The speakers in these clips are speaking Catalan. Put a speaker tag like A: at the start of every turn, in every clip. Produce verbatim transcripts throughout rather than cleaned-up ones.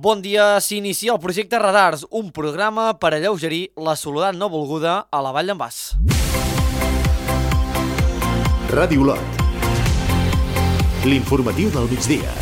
A: Bon dia, s'inicia el projecte Radars, un programa per alleugerir la soledat no volguda a la Vall d'en Bas.
B: Ràdio Olot, l'informatiu del migdia.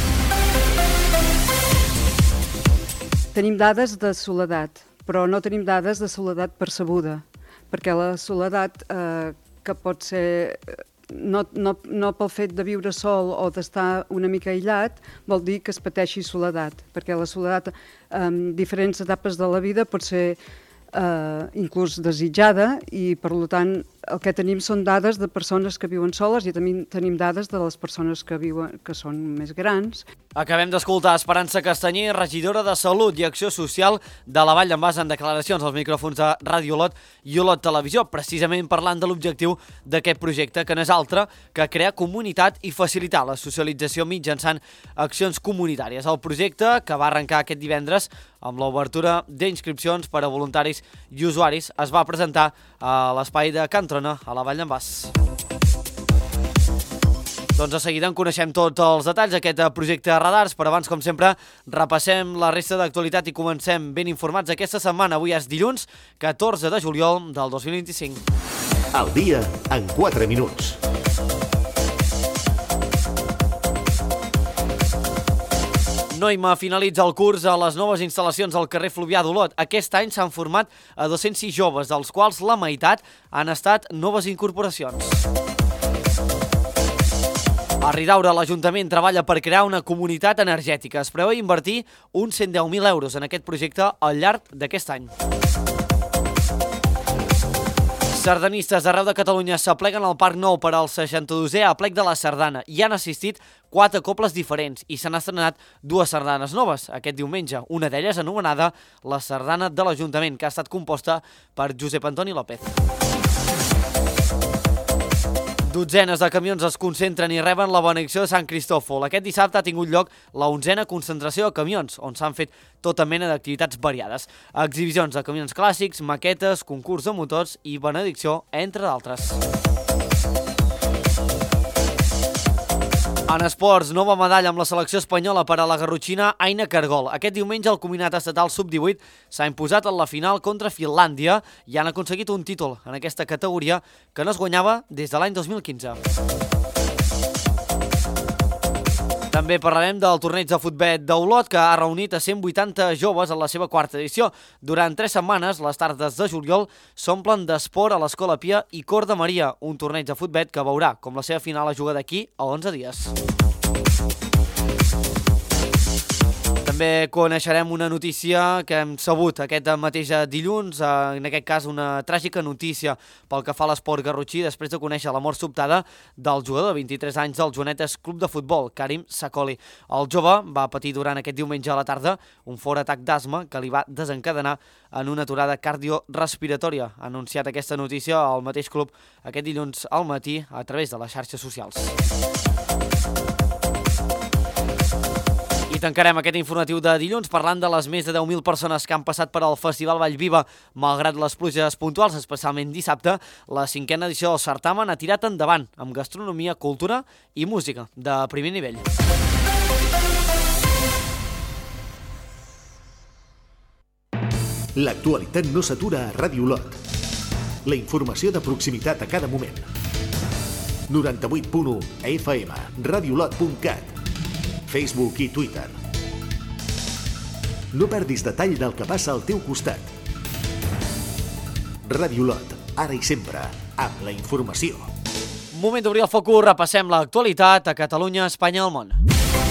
C: Tenim dades de soledat, però no tenim dades de soledat percebuda, perquè la soledat, eh, que pot ser no, no, no pel fet de viure sol o d'estar una mica aïllat, vol dir que es pateixi soledat, perquè la soledat en diferents etapes de la vida pot ser eh, inclús desitjada i, per tant, el que tenim són dades de persones que viuen soles i també tenim dades de les persones que viuen que són més grans.
A: Acabem d'escoltar Esperança Castanyer, regidora de Salut i Acció Social de la Vall d'en Bas, en declaracions als micròfons de Ràdio Olot i Olot Televisió, precisament parlant de l'objectiu d'aquest projecte, que no és altre que crear comunitat i facilitar la socialització mitjançant accions comunitàries. El projecte, que va arrencar aquest divendres amb l'obertura d'inscripcions per a voluntaris i usuaris, es va presentar a l'espai de Can Trona, a la Vall d'en Bas. Doncs de seguida en coneixem tots els detalls d'aquest projecte Radars, però abans, com sempre, repassem la resta d'actualitat i comencem ben informats aquesta setmana. Avui és dilluns, catorze de juliol del dos mil vint-i-cinc.
B: El dia en quatre minuts.
A: Noima finalitza el curs a les noves instal·lacions al carrer Fluvià d'Olot. Aquest any s'han format a dos-cents sis joves, dels quals la meitat han estat noves incorporacions. A Ridaura, l'Ajuntament treballa per crear una comunitat energètica. Es preveu invertir uns cent deu mil euros en aquest projecte al llarg d'aquest any. Sardanistes d'arreu de Catalunya s'apleguen al Parc Nou per al seixanta-dosè aplec de la Sardana. Hi han assistit quatre cobles diferents i s'han estrenat dues sardanes noves aquest diumenge. Una d'elles anomenada la Sardana de l'Ajuntament, que ha estat composta per Josep Antoni López. Dotzenes de camions es concentren i reben la benedicció de Sant Cristòfol. Aquest dissabte ha tingut lloc la onzena concentració de camions, on s'han fet tota mena d'activitats variades. Exhibicions de camions clàssics, maquetes, concurs de motors i benedicció, entre d'altres. En esports, nova medalla amb la selecció espanyola per a la garrotxina Aina Cargol. Aquest diumenge el combinat estatal sub divuit s'ha imposat en la final contra Finlàndia i han aconseguit un títol en aquesta categoria que no es guanyava des de l'any dos mil quinze. També parlarem del torneig de futbol d'Olot, que ha reunit a cent vuitanta joves en la seva quarta edició. Durant tres setmanes, les tardes de juliol s'omplen d'esport a l'Escola Pia i Cor de Maria, un torneig de futbol que veurà com la seva final es juga d'aquí a onze dies. També coneixerem una notícia que hem sabut aquest mateix dilluns, en aquest cas una tràgica notícia pel que fa a l'esport garrotxí, després de conèixer la mort sobtada del jugador de vint-i-tres anys del Joanetes Club de Futbol, Karim Sakoli. El jove va patir durant aquest diumenge a la tarda un fort atac d'asma que li va desencadenar en una aturada cardiorespiratòria. Ha anunciat aquesta notícia al mateix club aquest dilluns al matí a través de les xarxes socials. I tancarem aquest informatiu de dilluns parlant de les més de deu mil persones que han passat per al Festival Vallviva. Malgrat les pluges puntuals, especialment dissabte, la cinquena edició del certamen ha tirat endavant amb gastronomia, cultura i música de primer nivell.
B: L'actualitat no s'atura a Ràdio Olot. La informació de proximitat a cada moment. noranta-vuit punt u F M, radiolot punt cat, Facebook i Twitter. No perdis detall del que passa al teu costat. Ràdio Olot, ara i sempre, amb la informació.
A: Moment d'obrir el focus, repassem l'actualitat a Catalunya, Espanya i el món.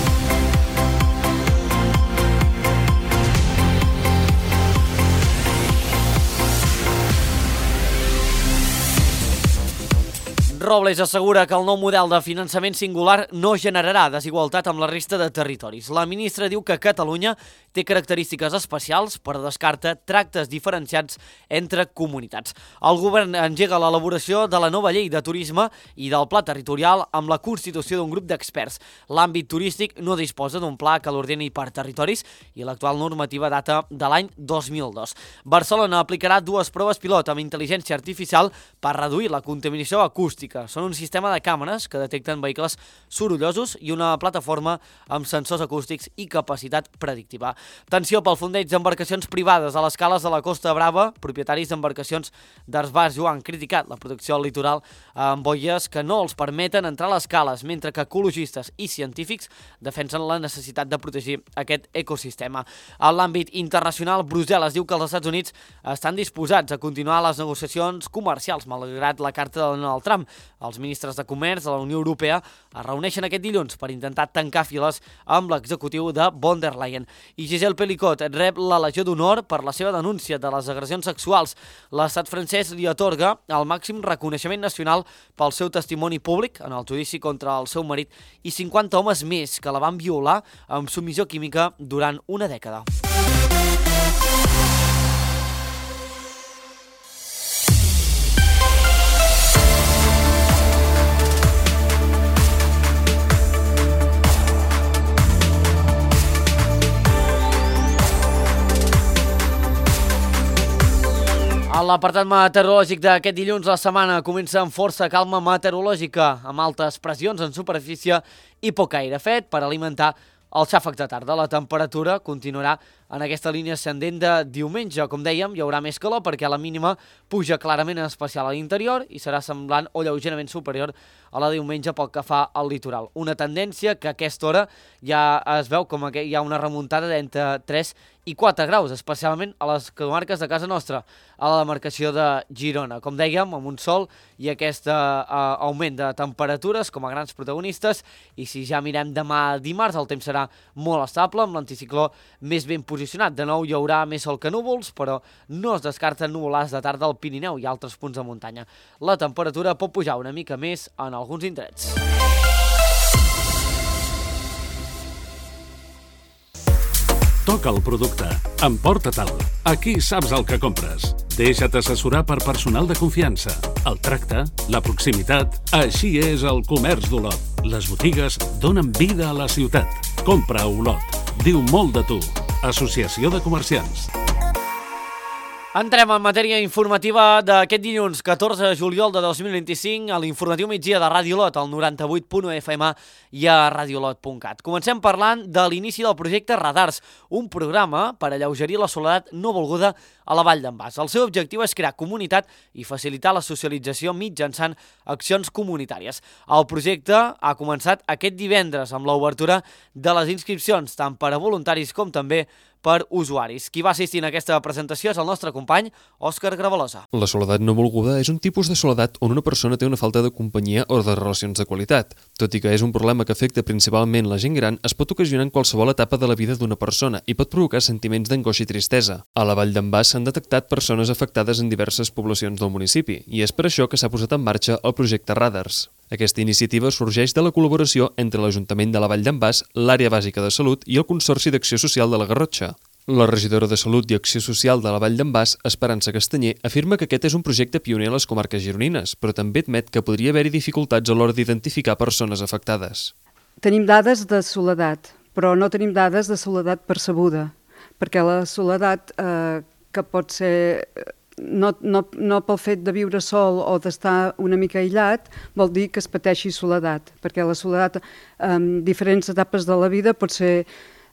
A: Robles assegura que el nou model de finançament singular no generarà desigualtat amb la resta de territoris. La ministra diu que Catalunya té característiques especials, però descarta tractes diferenciats entre comunitats. El govern engega l'elaboració de la nova llei de turisme i del pla territorial amb la constitució d'un grup d'experts. L'àmbit turístic no disposa d'un pla que l'ordeni per territoris i l'actual normativa data de l'any dos mil dos. Barcelona aplicarà dues proves pilot amb intel·ligència artificial per reduir la contaminació acústica. Acústica. Són un sistema de càmeres que detecten vehicles sorollosos i una plataforma amb sensors acústics i capacitat predictiva. Atenció pel fondeig d'embarcacions privades a les cales de la Costa Brava. Propietaris d'embarcacions d'Arts Bars ho han criticat, la protecció al litoral amb boies que no els permeten entrar a les cales, mentre que ecologistes i científics defensen la necessitat de protegir aquest ecosistema. En l'àmbit internacional, Brussel·les diu que els Estats Units estan disposats a continuar les negociacions comercials, malgrat la carta de Donald Trump. Els ministres de Comerç de la Unió Europea es reuneixen aquest dilluns per intentar tancar files amb l'executiu de von der Leyen. I Gisèle Pelicot rep la Legió d'Honor per la seva denúncia de les agressions sexuals. L'estat francès li atorga el màxim reconeixement nacional pel seu testimoni públic en el judici contra el seu marit i cinquanta homes més que la van violar amb submissió química durant una dècada. A l'apartat meteorològic d'aquest dilluns, la setmana comença amb força calma meteorològica, amb altes pressions en superfície i poc aire fet per alimentar el xàfec de tarda. La temperatura continuarà en aquesta línia ascendent de diumenge. Com dèiem, hi haurà més calor perquè la mínima puja clarament, en especial a l'interior, i serà semblant o lleugerament superior a la diumenge pel que fa al litoral. Una tendència que a aquesta hora ja es veu com que hi ha una remuntada d'entre tres i quatre graus, especialment a les comarques de casa nostra, a la demarcació de Girona. Com dèiem, amb un sol i aquest uh, augment de temperatures com a grans protagonistes, i si ja mirem demà dimarts, el temps serà molt estable, amb l'anticicló més ben posicionat. De nou hi haurà més sol que núvols, però no es descarten nuvolars de tarda al Pirineu i altres punts de muntanya. La temperatura pot pujar una mica més en alguns indrets.
D: Toca el producte. Emporta-te'l. Aquí saps el que compres. Deixa't assessorar per personal de confiança. El tracte, la proximitat... Així és el comerç d'Olot. Les botigues donen vida a la ciutat. Compra a Olot. Diu molt de tu. Associació de Comerciants.
A: Entrem en matèria informativa d'aquest dilluns, catorze de juliol de dos mil vint-i-cinc, a l'informatiu migdia de Ràdio Olot, al noranta-vuit punt u F M i a radiolot punt cat. Comencem parlant de l'inici del projecte Radars, un programa per alleugerir la soledat no volguda a la Vall d'en Bas. El seu objectiu és crear comunitat i facilitar la socialització mitjançant accions comunitàries. El projecte ha començat aquest divendres amb l'obertura de les inscripcions, tant per a voluntaris com també per usuaris. Qui va assistir a aquesta presentació és el nostre company, Òscar Gravalosa.
E: La soledat no volguda és un tipus de soledat on una persona té una falta de companyia o de relacions de qualitat. Tot i que és un problema que afecta principalment la gent gran, es pot ocasionar en qualsevol etapa de la vida d'una persona i pot provocar sentiments d'angoixa i tristesa. A la Vall d'en Bas s'han detectat persones afectades en diverses poblacions del municipi i és per això que s'ha posat en marxa el projecte Radars. Aquesta iniciativa sorgeix de la col·laboració entre l'Ajuntament de la Vall d'en Bas, l'Àrea Bàsica de Salut i el Consorci d'Acció Social de la Garrotxa. La regidora de Salut i Acció Social de la Vall d'en Bas, Esperança Castanyer, afirma que aquest és un projecte pioner a les comarques gironines, però també admet que podria haver-hi dificultats a l'hora d'identificar persones afectades.
C: Tenim dades de soledat, però no tenim dades de soledat percebuda, perquè la soledat eh, que pot ser... No, no, no pel fet de viure sol o d'estar una mica aïllat vol dir que es pateixi soledat, perquè la soledat en diferents etapes de la vida pot ser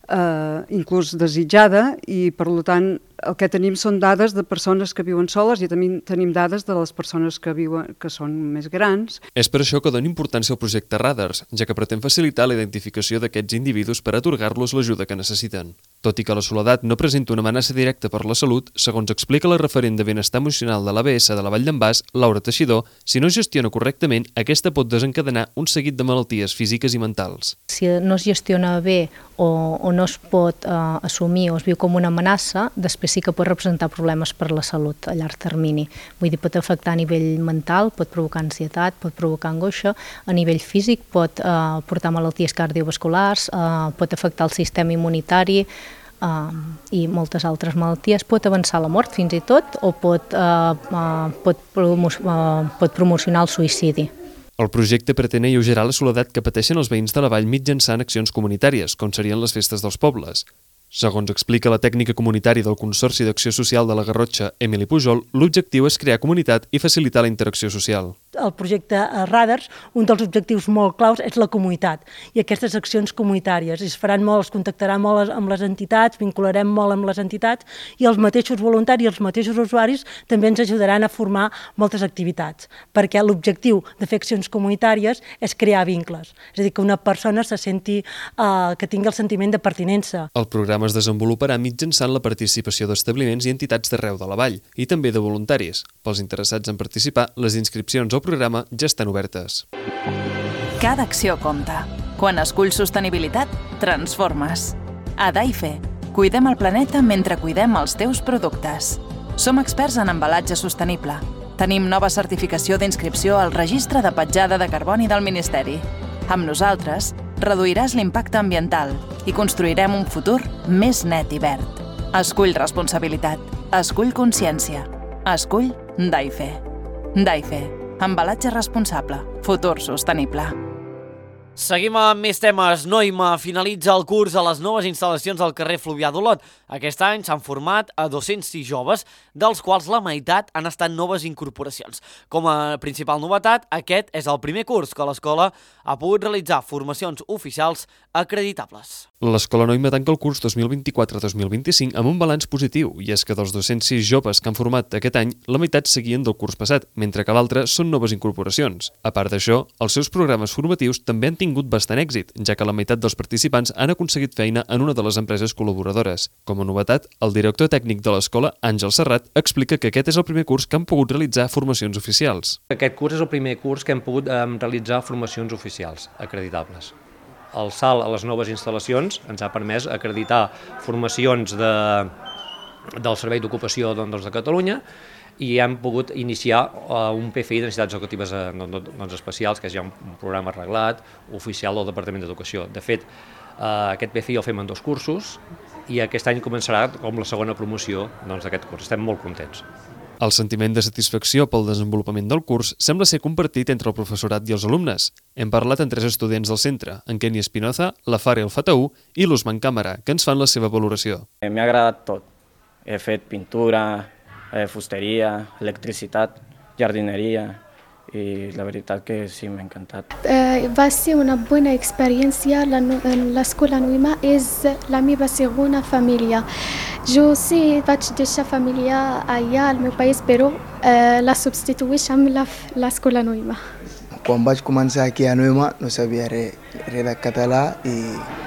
C: eh, inclús desitjada i per tant el que tenim són dades de persones que viuen soles i també tenim dades de les persones que viuen que són més grans.
E: És per això que dona importància al projecte Radars, ja que pretén facilitar la identificació d'aquests individus per atorgar-los l'ajuda que necessiten. Tot i que la soledat no presenta una amenaça directa per la salut, segons explica la referent de benestar emocional de l'A B S de la Vall d'en Bas, Laura Teixidor, si no es gestiona correctament, aquesta pot desencadenar un seguit de malalties físiques i mentals.
F: Si no es gestiona bé o, o no es pot eh, assumir o es viu com una amenaça, després sí que pot representar problemes per la salut a llarg termini. Vull dir, pot afectar a nivell mental, pot provocar ansietat, pot provocar angoixa, a nivell físic pot eh, portar malalties cardiovasculars, eh, pot afectar el sistema immunitari, Uh, i moltes altres malalties, pot avançar la mort fins i tot o pot, uh, uh, pot, promo uh, pot promocionar el suïcidi.
E: El projecte pretén alleugerar la soledat que pateixen els veïns de la vall mitjançant accions comunitàries, com serien les festes dels pobles. Segons explica la tècnica comunitària del Consorci d'Acció Social de la Garrotxa, Emili Pujol, l'objectiu és crear comunitat i facilitar la interacció social.
G: el projecte Radars, un dels objectius molt claus és la comunitat i aquestes accions comunitàries. Es faran molt, es contactarà molt amb les entitats, vincularem molt amb les entitats i els mateixos voluntaris i els mateixos usuaris també ens ajudaran a formar moltes activitats, perquè l'objectiu de fer accions comunitàries és crear vincles, és a dir, que una persona se senti, eh, que tingui el sentiment de pertinença.
E: El programa es desenvoluparà mitjançant la participació d'establiments i entitats d'arreu de la vall i també de voluntaris. Pels interessats en participar, les inscripcions al programa ja estan obertes.
H: Cada acció compta. Quan esculls sostenibilitat, transformes. A Daife, cuidem el planeta mentre cuidem els teus productes. Som experts en embalatge sostenible. Tenim nova certificació d'inscripció al Registre de Petjada de Carboni del Ministeri. Amb nosaltres, reduiràs l'impacte ambiental i construirem un futur més net i verd. Escull responsabilitat. Escull consciència. Escull Daife. Daife. Embalatge responsable. Futur sostenible.
A: Seguim amb més temes. Noima finalitza el curs a les noves instal·lacions al carrer Fluvià d'Olot. Aquest any s'han format a dos-cents sis joves, dels quals la meitat han estat noves incorporacions. Com a principal novetat, aquest és el primer curs que l'escola ha pogut realitzar formacions oficials acreditables.
E: L'escola Noima tanca el curs dos mil vint-i-quatre dos mil vint-i-cinc amb un balanç positiu, i és que dels dos-cents sis joves que han format aquest any, la meitat seguien del curs passat, mentre que l'altre són noves incorporacions. A part d'això, els seus programes formatius també han tingut bastant èxit, ja que la meitat dels participants han aconseguit feina en una de les empreses col·laboradores. Com a novetat, el director tècnic de l'escola, Àngel Serrat, explica que aquest és el primer curs que han pogut realitzar formacions oficials.
I: Aquest curs és el primer curs que hem pogut eh, realitzar formacions oficials acreditables. El salt a les noves instal·lacions ens ha permès acreditar formacions de, del Servei d'Ocupació doncs, de Catalunya i hem pogut iniciar uh, un P F I de necessitats educatives uh, doncs, especials, que és ja un, un programa arreglat, oficial del Departament d'Educació. De fet, uh, aquest P F I el fem en dos cursos i aquest any començarà com la segona promoció doncs, d'aquest curs. Estem molt contents.
E: El sentiment de satisfacció pel desenvolupament del curs sembla ser compartit entre el professorat i els alumnes. Hem parlat amb tres estudiants del centre, en Kenny Espinoza, la Fara El Fataú i l'Usman Càmera, que ens fan la seva valoració.
J: M'ha agradat tot. He fet pintura, fusteria, electricitat, jardineria i la veritat que sí, m'ha encantat.
K: Eh, va ser una bona experiència. L'escola Noima és la meva segona família. Jo sí, vaig deixar família allà al meu país, però eh, la substituïx amb l'escola Noima.
L: Quan vaig començar aquí a Noima no sabia res, res de català i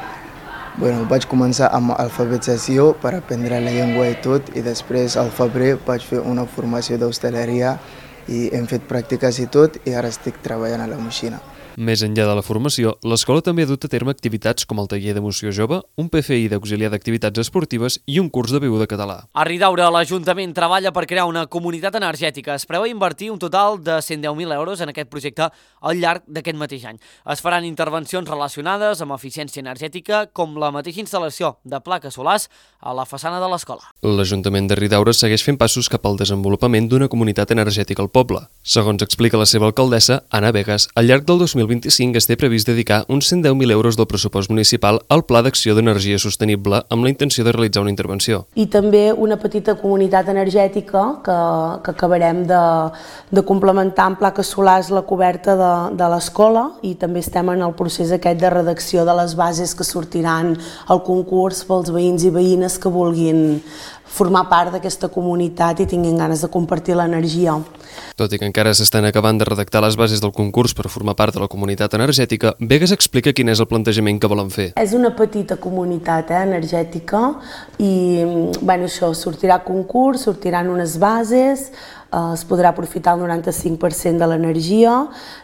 L: bueno, vaig començar amb alfabetització per aprendre la llengua i tot, i després al febrer vaig fer una formació d'hostaleria i hem fet pràctiques i tot, i ara estic treballant a la Moixina.
E: Més enllà de la formació, l'escola també ha dut a terme activitats com el taller d'emoció jove, un P F I d'auxiliar d'activitats esportives i un curs de veu de català.
A: A Ridaura, l'Ajuntament treballa per crear una comunitat energètica. Es preveu invertir un total de cent deu mil euros en aquest projecte al llarg d'aquest mateix any. Es faran intervencions relacionades amb eficiència energètica, com la mateixa instal·lació de plaques solars a la façana de l'escola.
E: L'Ajuntament de Ridaura segueix fent passos cap al desenvolupament d'una comunitat energètica al poble. Segons explica la seva alcaldessa, Anna Vegas, al llarg del dos mil vint-i-cinc es té previst dedicar uns cent deu mil euros del pressupost municipal al Pla d'Acció d'Energia Sostenible amb la intenció de realitzar una intervenció.
M: I també una petita comunitat energètica que, que acabarem de, de complementar amb plaques solars la coberta de, de l'escola, i també estem en el procés aquest de redacció de les bases que sortiran al concurs pels veïns i veïnes que vulguin formar part d'aquesta comunitat i tinguin ganes de compartir l'energia.
E: Tot i que encara s'estan acabant de redactar les bases del concurs per formar part de la comunitat energètica, Vegas explica quin és el plantejament que volen fer.
M: És una petita comunitat eh, energètica i bueno, això sortirà concurs, sortiran unes bases, eh, es podrà aprofitar el noranta-cinc per cent de l'energia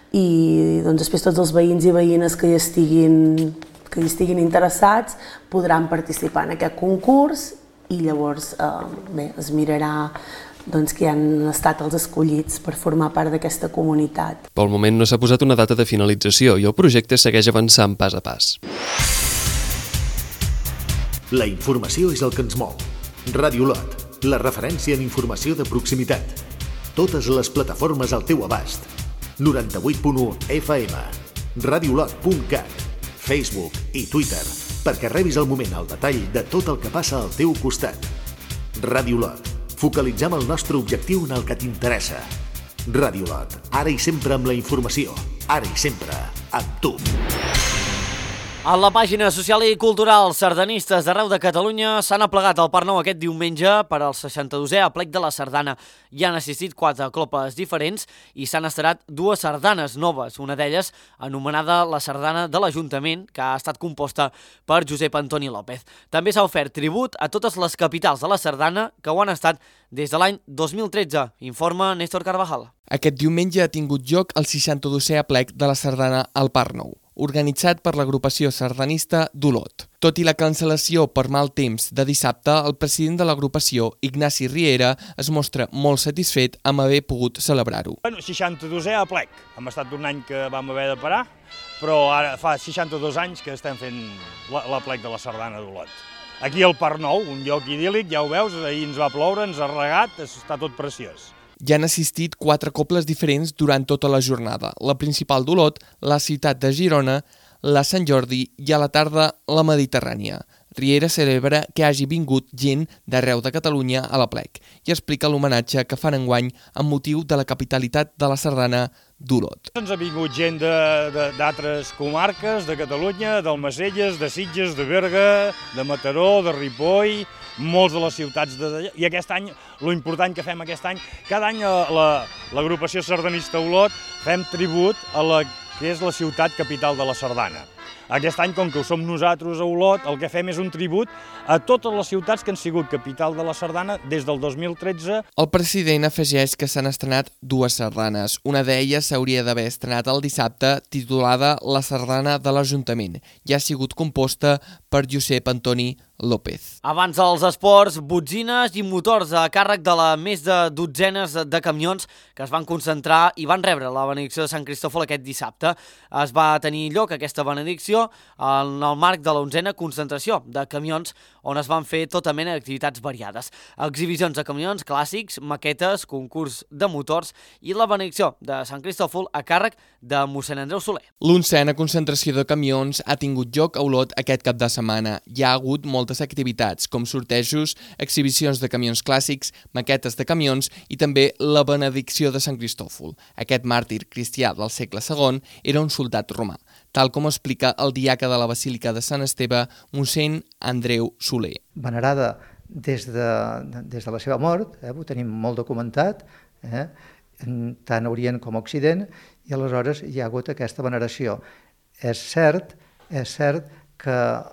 M: i doncs, després tots els veïns i veïnes que hi estiguin, que hi estiguin interessats podran participar en aquest concurs. I llavors eh, bé, es mirarà doncs, qui han estat els escollits per formar part d'aquesta comunitat.
E: Pel moment no s'ha posat una data de finalització i el projecte segueix avançant pas a pas.
B: La informació és el que ens mou. Ràdio Olot, la referència en informació de proximitat. Totes les plataformes al teu abast. noranta-vuit punt u F M, radiolot punt cat, Facebook i Twitter, perquè rebis al moment el detall de tot el que passa al teu costat. Ràdio Olot. Focalitzem el nostre objectiu en el que t'interessa. Ràdio Lot, ara i sempre amb la informació, ara i sempre amb tu.
A: A la pàgina social i cultural, sardanistes d'arreu de Catalunya s'han aplegat al Parc Nou aquest diumenge per al seixanta-dosè aplec de la sardana. Hi han assistit quatre clopes diferents i s'han estrenat dues sardanes noves, una d'elles anomenada la sardana de l'Ajuntament, que ha estat composta per Josep Antoni López. També s'ha ofert tribut a totes les capitals de la sardana que ho han estat des de l'any dos mil tretze, informa Néstor Carvajal.
N: Aquest diumenge ha tingut lloc el seixanta-dosè aplec de la sardana al Parc Nou, organitzat per l'agrupació sardanista d'Olot. Tot i la cancel·lació per mal temps de dissabte, el president de l'agrupació, Ignasi Riera, es mostra molt satisfet amb haver pogut celebrar-ho.
O: Bueno, seixanta-dosè aplec. Hem estat un any que vam haver de parar, però ara fa seixanta-dos anys que estem fent l'aplec de la sardana d'Olot. Aquí al Parc Nou, un lloc idíl·lic, ja ho veus, ahir ens va ploure, ens ha regat, està tot preciós.
N: Hi han assistit quatre cobles diferents durant tota la jornada. La principal d'Olot, la ciutat de Girona, la Sant Jordi i a la tarda la Mediterrània. Riera celebra que hagi vingut gent d'arreu de Catalunya a l'aplec i explica l'homenatge que fan enguany amb motiu de la capitalitat de la sardana d'Olot.
O: Ens ha vingut gent d'altres comarques, de Catalunya, d'Almacelles, de Sitges, de Berga, de Mataró, de Ripoll, molts de les ciutats d'allà. I aquest any, lo important que fem aquest any, cada any l'agrupació sardanista Olot fem tribut a la que és la ciutat capital de la sardana. Aquest any, com que ho som nosaltres a Olot, el que fem és un tribut a totes les ciutats que han sigut capital de la sardana des del dos mil tretze.
N: El president afegeix que s'han estrenat dues sardanes. Una d'elles s'hauria d'haver estrenat el dissabte, titulada La sardana de l'Ajuntament, i ha sigut composta per Josep Antoni López.
A: Abans dels esports, botzines i motors a càrrec de la més de dotzenes de camions que es van concentrar i van rebre la benedicció de Sant Cristòfol aquest dissabte. Es va tenir lloc aquesta benedicció en el marc de l'onzena concentració de camions on es van fer tota mena d'activitats variades. Exhibicions de camions clàssics, maquetes, concurs de motors i la benedicció de Sant Cristòfol a càrrec de mossèn Andreu Soler.
N: L'onzena concentració de camions ha tingut lloc a Olot aquest cap de setmana. Hi ha hagut moltes activitats, com sortejos, exhibicions de camions clàssics, maquetes de camions i també la benedicció de Sant Cristòfol. Aquest màrtir cristià del segle segon era un soldat romà, tal com explica el diaca de la Basílica de Sant Esteve, mossèn Andreu Soler.
P: Venerada des de, des de la seva mort, eh, ho tenim molt documentat, eh, tant a Orient com a Occident, i aleshores hi ha hagut aquesta veneració. És cert, és cert que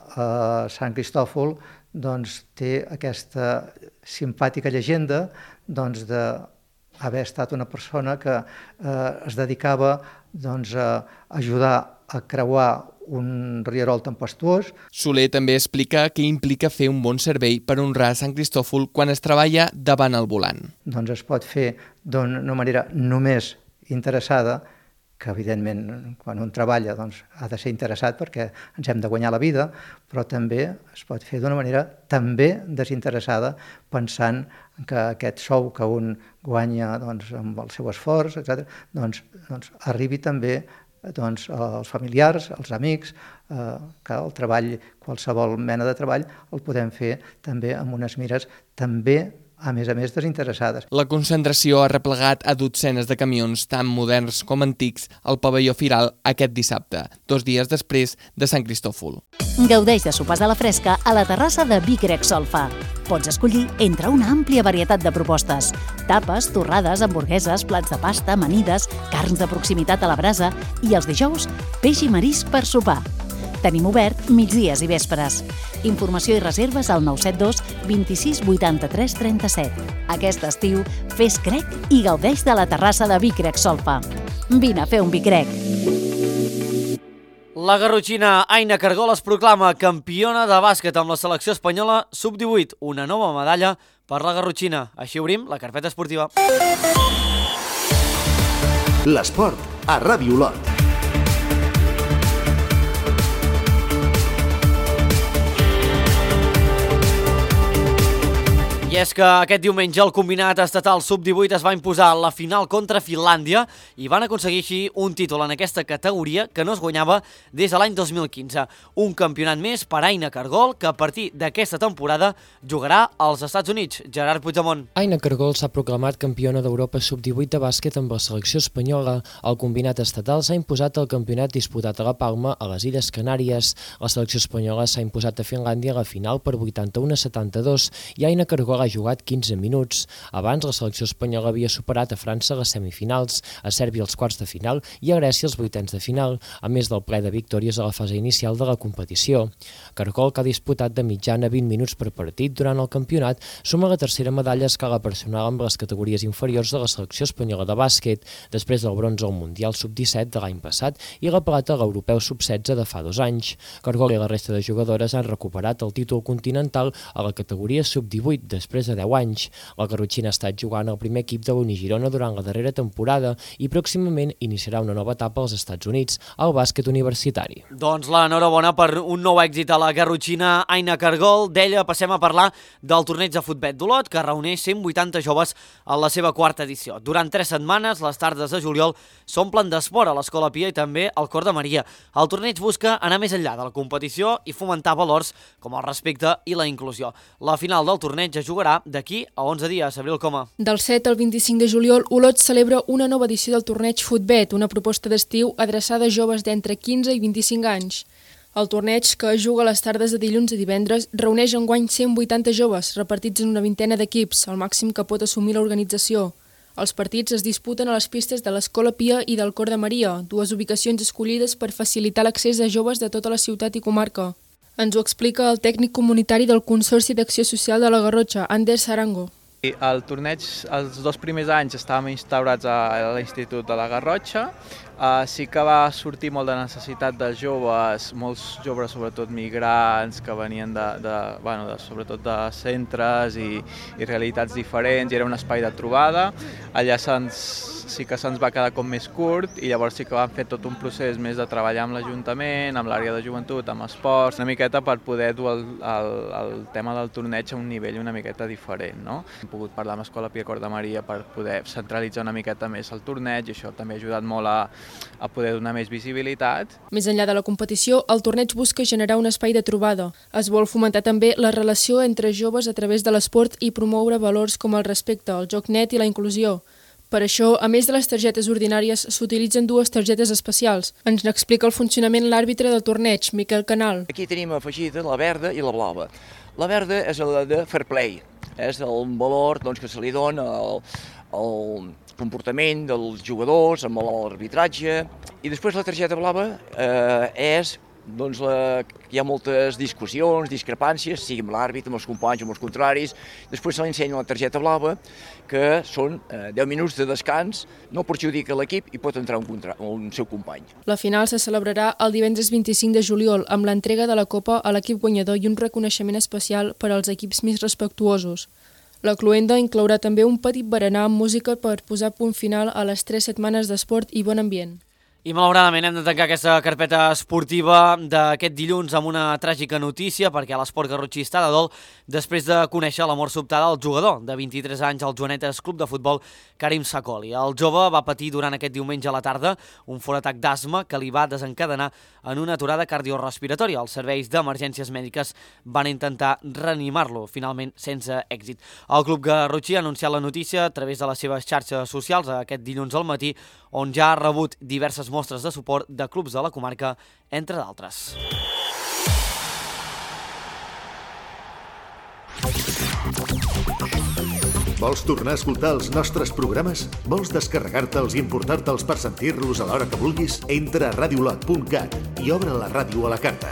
P: eh, Sant Cristòfol doncs, té aquesta simpàtica llegenda doncs, d'haver estat una persona que eh, es dedicava doncs, a ajudar a creuar un rierol tempestuós.
N: Soler també explica què implica fer un bon servei per honrar Sant Cristòfol quan es treballa davant el volant.
P: Doncs es pot fer d'una manera només interessada, que evidentment quan un treballa doncs, ha de ser interessat perquè ens hem de guanyar la vida, però també es pot fer d'una manera també desinteressada, pensant que aquest sou que un guanya doncs, amb el seu esforç, etcètera, doncs, doncs arribi també doncs, als familiars, als amics, eh, que el treball, qualsevol mena de treball, el podem fer també amb unes mires també a més a més desinteressades.
N: La concentració ha replegat a dotzenes de camions tant moderns com antics al pavelló Firal aquest dissabte, dos dies després de Sant Cristòfol.
Q: Gaudeix de sopars a la fresca a la terrassa de Vic Grec Solfa. Pots escollir entre una àmplia varietat de propostes. Tapes, torrades, hamburgueses, plats de pasta, amanides, carns de proximitat a la brasa i els dijous, peix i marisc per sopar. Tenim obert migdies i vespres. Informació i reserves al nou set dos vint-i-sis vuitanta-tres trenta-set. Aquest estiu, fes crec i gaudeix de la terrassa de Vic Grec Solfa. Vine a fer un Vic Grec.
A: La garrotxina Aina Cargol es proclama campiona de bàsquet amb la selecció espanyola sub divuit. Una nova medalla per la garrotxina. Així obrim la carpeta esportiva.
B: L'esport a Ràdio Olot.
A: I és que aquest diumenge el combinat estatal sub divuit es va imposar a la final contra Finlàndia i van aconseguir així un títol en aquesta categoria que no es guanyava des de l'any dos mil quinze. Un campionat més per Aina Cargol, que a partir d'aquesta temporada jugarà als Estats Units. Gerard Puigdemont.
R: Aina Cargol s'ha proclamat campiona d'Europa sub divuit de bàsquet amb la selecció espanyola. El combinat estatal s'ha imposat al campionat disputat a la Palma, a les Illes Canàries. La selecció espanyola s'ha imposat a Finlàndia a la final per vuitanta-u a setanta-dos i Aina Cargol ha jugat quinze minuts. Abans, la selecció espanyola havia superat a França a les semifinals, a Sèrbia als quarts de final i a Grècia als vuitens de final, a més del ple de victòries a la fase inicial de la competició. Cargol, que ha disputat de mitjana vint minuts per partit durant el campionat, suma la tercera medalla a escala personal amb les categories inferiors de la selecció espanyola de bàsquet, després del bronze al Mundial sub disset de l'any passat i la plata a l'Europeu sub setze de fa dos anys. Cargol i la resta de jugadores han recuperat el títol continental a la categoria sub divuit després de deu anys. La garrotxina ha estat jugant al primer equip de l'Uni Girona durant la darrera temporada i pròximament iniciarà una nova etapa als Estats Units, al bàsquet universitari.
A: Doncs l'enhorabona per un nou èxit a la garrotxina Aina Cargol. D'ella passem a parlar del torneig de futbol d'Olot, que reuneix cent vuitanta joves a la seva quarta edició. Durant tres setmanes, les tardes de juliol s'omplen d'esport a l'Escola Pia i també al Cor de Maria. El torneig busca anar més enllà de la competició i fomentar valors com el respecte i la inclusió. La final del torneig es jugarà d'aquí a onze dies. Abril Coma.
S: Del set al vint-i-cinc de juliol, Olot celebra una nova edició del torneig Futbet, una proposta d'estiu adreçada a joves d'entre quinze i vint-i-cinc anys. El torneig, que es juga a les tardes de dilluns a divendres, reuneix enguany cent vuitanta joves, repartits en una vintena d'equips, el màxim que pot assumir l'organització. Els partits es disputen a les pistes de l'Escola Pia i del Cor de Maria, dues ubicacions escollides per facilitar l'accés de joves de tota la ciutat i comarca. Ens ho explica el tècnic comunitari del Consorci d'Acció Social de la Garrotxa, Ander Sarango.
T: El torneig, els dos primers anys estàvem instaurats a l'Institut de la Garrotxa. Uh, sí que va sortir molt de necessitat de joves, molts joves, sobretot migrants, que venien de, de, bueno, de, sobretot de centres i, i realitats diferents, i era un espai de trobada. Allà se'ns, sí que se'ns va quedar com més curt i llavors sí que vam fer tot un procés més de treballar amb l'Ajuntament, amb l'àrea de joventut, amb esports, una miqueta per poder dur el, el, el tema del torneig a un nivell una miqueta diferent, no? Hem pogut parlar amb Escola Pia Cor de Maria per poder centralitzar una miqueta més el torneig i això també ha ajudat molt a a poder donar més visibilitat.
S: Més enllà de la competició, el torneig busca generar un espai de trobada. Es vol fomentar també la relació entre joves a través de l'esport i promoure valors com el respecte, el joc net i la inclusió. Per això, a més de les targetes ordinàries, s'utilitzen dues targetes especials. Ens n'explica el funcionament l'àrbitre del torneig, Miquel Canal.
U: Aquí tenim afegida la verda i la blava. La verda és la de fair play, és el valor doncs, que se li dona al, al comportament dels jugadors, amb l'arbitratge, i després la targeta blava eh, és doncs, la, hi ha moltes discussions, discrepàncies, sigui amb l'àrbit, amb els companys, amb els contraris. Després se li ensenya la targeta blava, que són eh, deu minuts de descans, no perjudica l'equip i pot entrar un, contra, un seu company.
S: La final se celebrarà el divendres vint-i-cinc de juliol amb l'entrega de la Copa a l'equip guanyador i un reconeixement especial per als equips més respectuosos. La cloenda inclourà també un petit berenar amb música per posar punt final a les tres setmanes d'esport i bon ambient.
A: I malauradament hem de tancar aquesta carpeta esportiva d'aquest dilluns amb una tràgica notícia perquè l'esport garrotxí està de dol després de conèixer la mort sobtada del jugador de vint-i-tres anys al Joanetes Club de Futbol Karim Sakoli. El jove va patir durant aquest diumenge a la tarda un fort atac d'asma que li va desencadenar en una aturada cardiorrespiratòria. Els serveis d'emergències mèdiques van intentar reanimar-lo, finalment sense èxit. El club garrotxí ha anunciat la notícia a través de les seves xarxes socials aquest dilluns al matí, on ja ha rebut diverses mostres de suport de clubs de la comarca, entre d'altres.
B: Vols tornar a escoltar els nostres programes? Vols descarregar-te'ls i importar-te'ls per sentir-los a l'hora que vulguis? Entra a radiolot punt cat i obre la ràdio a la carta.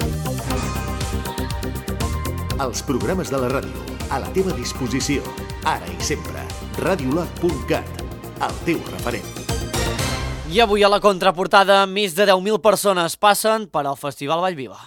B: Els programes de la ràdio, a la teva disposició, ara i sempre. radiolot punt cat, el teu referent.
A: I avui a la contraportada, més de deu mil persones passen per al Festival Vallviva.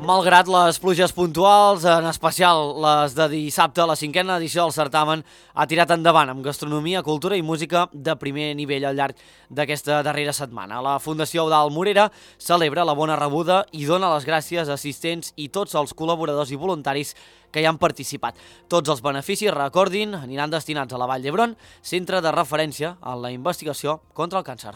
A: Malgrat les pluges puntuals, en especial les de dissabte, la cinquena edició del certamen ha tirat endavant amb gastronomia, cultura i música de primer nivell al llarg d'aquesta darrera setmana. La Fundació Eudald Morera celebra la bona rebuda i dona les gràcies a assistents i tots els col·laboradors i voluntaris que hi han participat. Tots els beneficis, recordin, aniran destinats a la Vall d'Hebron, centre de referència en la investigació contra el càncer.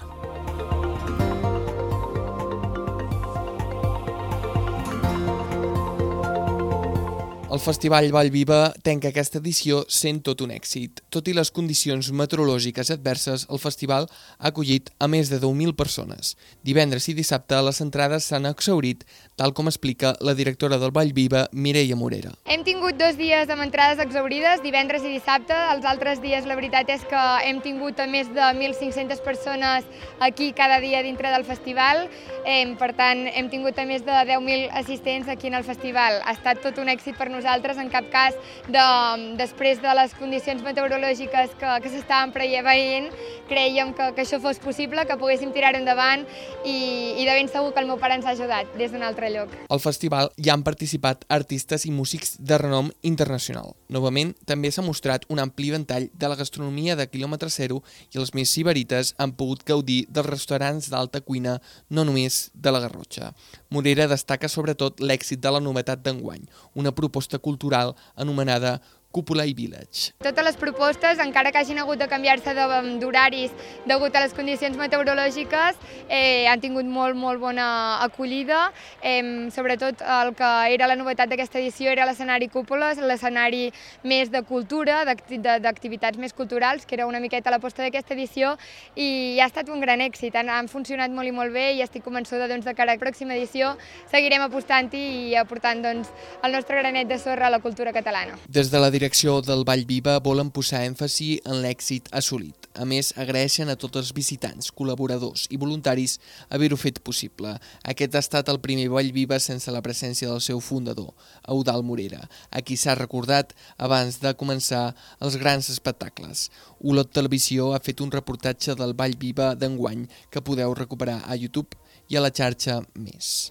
N: El Festival Vallviva tanca aquesta edició sent tot un èxit. Tot i les condicions meteorològiques adverses, el festival ha acollit a més de deu mil persones. Divendres i dissabte les entrades s'han exhaurit, tal com explica la directora del Vallviva, Mireia Morera.
D: Hem tingut dos dies amb entrades exhaurides, divendres i dissabte. Els altres dies la veritat és que hem tingut a més de mil cinc-centes persones aquí cada dia dintre del festival. Per tant, hem tingut a més de deu mil assistents aquí en el festival. Ha estat tot un èxit per nosaltres. Nosaltres, en cap cas, de, després de les condicions meteorològiques que, que s'estaven preveient, creiem que, que això fos possible, que poguéssim tirar endavant i, i de ben segur que el meu pare ens ha ajudat des d'un altre lloc.
N: Al festival hi han participat artistes i músics de renom internacional. Novament, també s'ha mostrat un ampli ventall de la gastronomia de quilòmetre zero i els més sibarites han pogut gaudir dels restaurants d'alta cuina, no només de la Garrotxa. Morera destaca sobretot l'èxit de la novetat d'enguany, una proposta cultural anomenada Cúpula i Village.
D: Totes les propostes, encara que hagin hagut de canviar-se d'horaris degut a les condicions meteorològiques, eh, han tingut molt, molt bona acollida. Eh, sobretot el que era la novetat d'aquesta edició era l'escenari Cúpula, l'escenari més de cultura, d'activitats més culturals, que era una miqueta l'aposta d'aquesta edició, i ha estat un gran èxit. Han, han funcionat molt i molt bé i estic convençuda doncs, de que a la pròxima edició seguirem apostant-hi i aportant doncs, el nostre granet de sorra a la cultura catalana.
N: Des de la direcció del Vallviva volen posar èmfasi en l'èxit assolit. A més, agraeixen a tots els visitants, col·laboradors i voluntaris haver-ho fet possible. Aquest ha estat el primer Vallviva sense la presència del seu fundador, Eudald Morera, a qui s'ha recordat abans de començar els grans espectacles. Olot Televisió ha fet un reportatge del Vallviva d'enguany que podeu recuperar a YouTube i a la xarxa Més.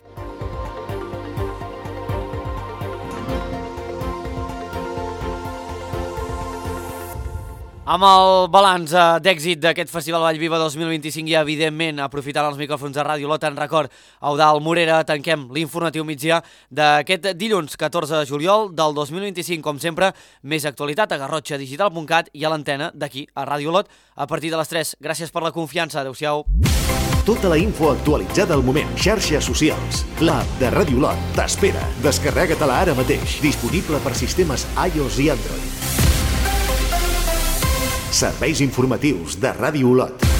A: Amb el balanç d'èxit d'aquest Festival Vallviva dos mil vint-i-cinc i, evidentment, aprofitant els micròfons de Ràdio Olot en record a Eudald Morera, tanquem l'informatiu migdia d'aquest dilluns catorze de juliol del dos mil vint-i-cinc. Com sempre, més actualitat a garrotxa digital punt cat i a l'antena d'aquí a Ràdio Olot a partir de les tres. Gràcies per la confiança. Adéu-siau.
B: Tota la info actualitzada al moment. Xarxes socials. L'app de Ràdio Olot t'espera. Descarrega-te-la ara mateix. Disponible per sistemes iOS i Android. Serveis informatius de Ràdio Olot.